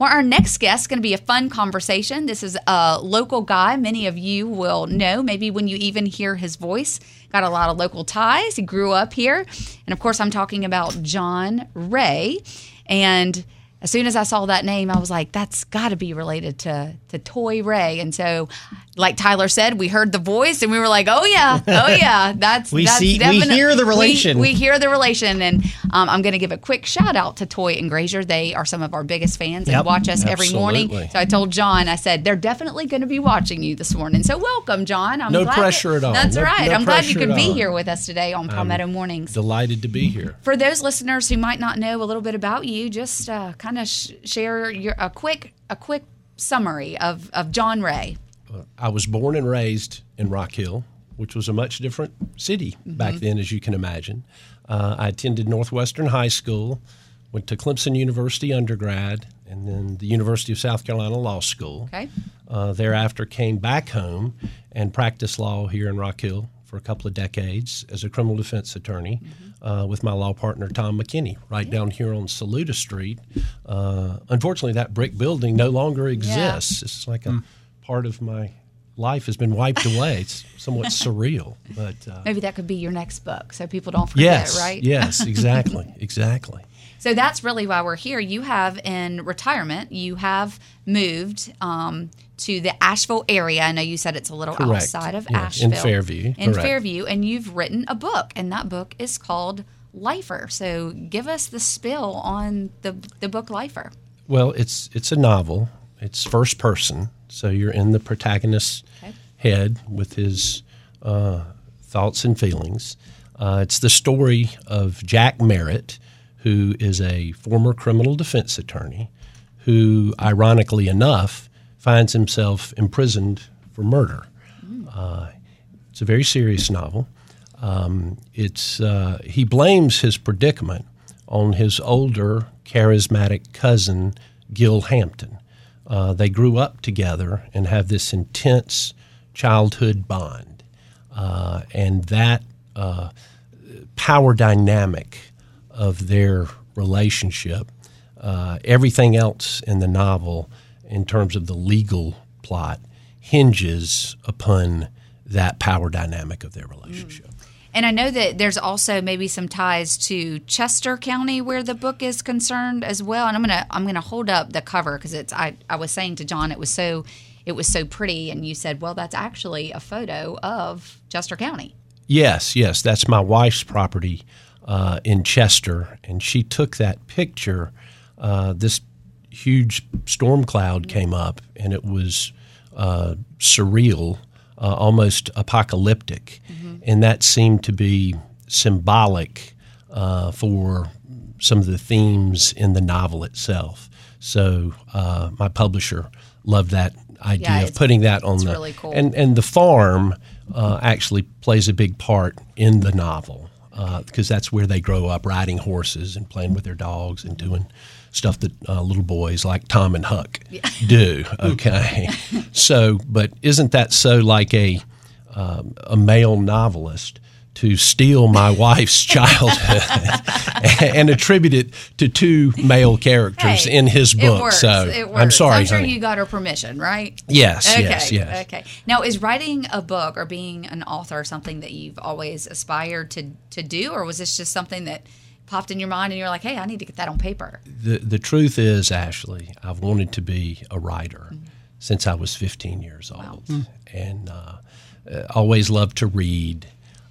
Well, our next guest is going to be a fun conversation. This is a local guy. Many of you will know, maybe when you even hear his voice. Got a lot of local ties. He grew up here. And, of course, I'm talking about John Ray. And as soon as I saw that name, I was like, that's got to be related to Toy Ray. And so, like Tyler said, we heard the voice and we were like, oh yeah, we definitely. We hear the relation. We hear the relation. And I'm going to give a quick shout out to Toy and Grazier. They are some of our biggest fans and watch us every morning. So I told John, I said, they're definitely going to be watching you this morning. So welcome, John. No pressure at all. That's right. No I'm glad you could be all. here with us today on Palmetto Mornings. Delighted to be here. For those listeners who might not know a little bit about you, just kind of share a quick summary of John Ray. I was born and raised in Rock Hill, which was a much different city back then, as you can imagine. I attended Northwestern High School, went to Clemson University undergrad, and then the University of South Carolina Law School. Okay. Thereafter came back home and practiced law here in Rock Hill for a couple of decades as a criminal defense attorney with my law partner, Tom McKinney, right down here on Saluda Street. Unfortunately, that brick building no longer exists. It's like a part of my life has been wiped away. It's somewhat surreal. But maybe that could be your next book so people don't forget, right? Yes, exactly. So that's really why we're here. You have, in retirement, you have moved to the Asheville area. I know you said it's a little outside of Asheville. In Fairview. In Fairview. And you've written a book, and that book is called Lifer. So give us the spill on the book Lifer. Well, it's a novel. It's first person, so you're in the protagonist's head with his thoughts and feelings. It's the story of Jack Merritt, who is a former criminal defense attorney who, ironically enough, finds himself imprisoned for murder. It's a very serious novel. He blames his predicament on his older, charismatic cousin, Gil Hampton. They grew up together and have this intense childhood bond. And that power dynamic of their relationship, everything else in the novel in terms of the legal plot hinges upon that power dynamic of their relationship. And I know that there's also maybe some ties to Chester County where the book is concerned as well. And I'm gonna hold up the cover because I was saying to John it was so pretty, and you said, well, that's actually a photo of Chester County. Yes, that's my wife's property in Chester, and she took that picture. This huge storm cloud came up, and it was surreal, almost apocalyptic, and that seemed to be symbolic for some of the themes in the novel itself. So my publisher loved that idea of putting that on the really cool. And the farm actually plays a big part in the novel because that's where they grow up, riding horses and playing with their dogs and doing stuff that little boys like Tom and Huck do. Okay, so but isn't that so like a male novelist to steal my wife's childhood and attribute it to two male characters in his book? It works. So it works. I'm sorry, I'm sure honey. you got her permission, right? Yes, okay. yes. Okay. Now, is writing a book or being an author something that you've always aspired to do, or was this just something that popped in your mind and you're like, hey, I need to get that on paper? The truth is, Ashley, I've wanted to be a writer since I was 15 years old, and always loved to read.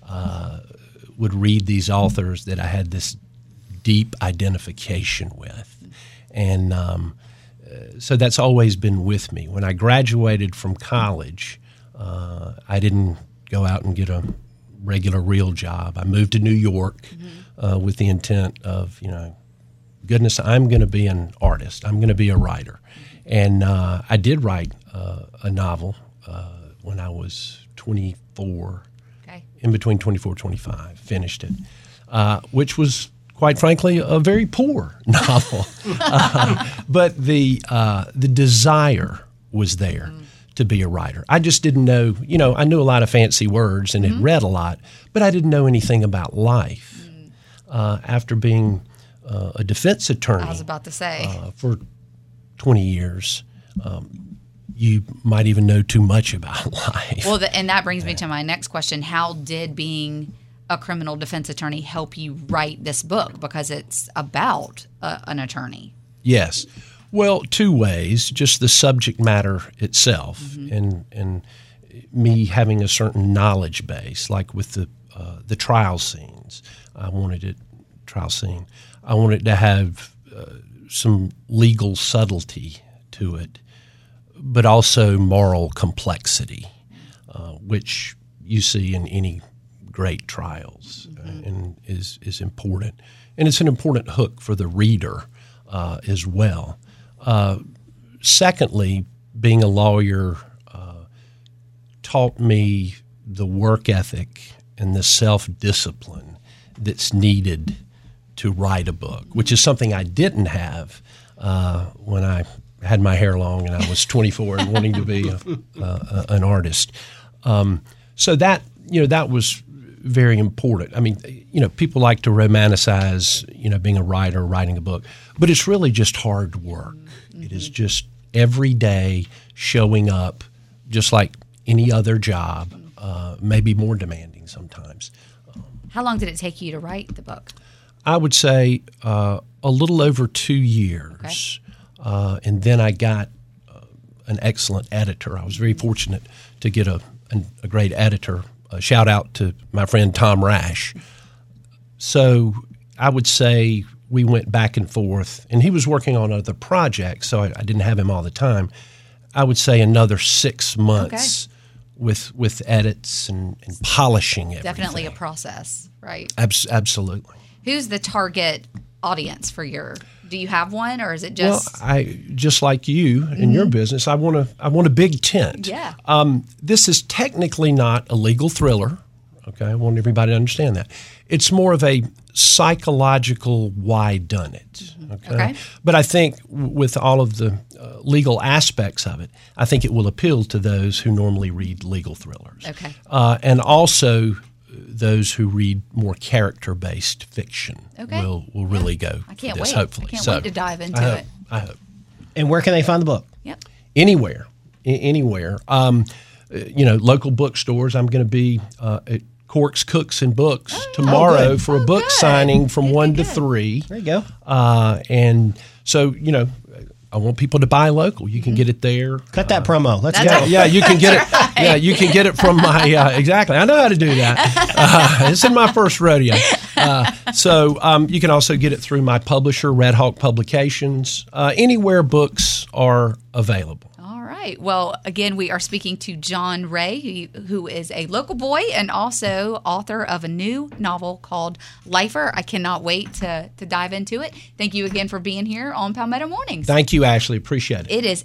Would read these authors that I had this deep identification with, and so that's always been with me. When I graduated from college, I didn't go out and get a regular real job. I moved to New York with the intent of, goodness, I'm going to be an artist. I'm going to be a writer. And I did write a novel when I was 24, in between 24 and 25, finished it, which was, quite frankly, a very poor novel. But the desire was there to be a writer. I just didn't know, I knew a lot of fancy words and had read a lot, but I didn't know anything about life. After being a defense attorney I was about to say. For 20 years, you might even know too much about life. Well, and that brings me to my next question. How did being a criminal defense attorney help you write this book? Because it's about an attorney. Yes. Well, two ways. Just the subject matter itself and me having a certain knowledge base, like with the trial scenes. I wanted to have some legal subtlety to it, but also moral complexity, which you see in any great trials and is important. And it's an important hook for the reader as well. Secondly, being a lawyer taught me the work ethic and the self-discipline that's needed to write a book, which is something I didn't have when I had my hair long and I was 24 and wanting to be an artist. So that was very important. I mean, people like to romanticize, being a writer, writing a book, but it's really just hard work. It is just every day showing up, just like any other job, maybe more demanding sometimes. How long did it take you to write the book? I would say a little over 2 years. Okay. And then I got an excellent editor. I was very fortunate to get a great editor. Shout out to my friend Tom Rash. So I would say we went back and forth, and he was working on other projects, so I didn't have him all the time. I would say another 6 months with edits and polishing everything. Definitely a process, right? Absolutely. Who's the target audience for do you have one, or is it just? Well, I just like you in your business, I want a big tent. Yeah. This is technically not a legal thriller. Okay, I want everybody to understand that. It's more of a psychological why done it. Okay. But I think with all of the legal aspects of it, I think it will appeal to those who normally read legal thrillers. Okay. And also those who read more character-based fiction will really go. I can't for this, wait. Hopefully, I can't wait to dive into it. I hope. And where can they find the book? Yep. Anywhere. Local bookstores. I'm going to be at Corks, Cooks, and Books tomorrow for a book signing from 1 to 3. There you go. And so, I want people to buy local. You can get it there. Cut that promo. Let's go. Yeah, you can get it. Right. Yeah, you can get it from my exactly. I know how to do that. It's in my first rodeo. So you can also get it through my publisher, Red Hawk Publications. Anywhere books are available. All right. Well, again, we are speaking to John Ray, who is a local boy and also author of a new novel called Lifer. I cannot wait to dive into it. Thank you again for being here on Palmetto Mornings. Thank you, Ashley. Appreciate it. It is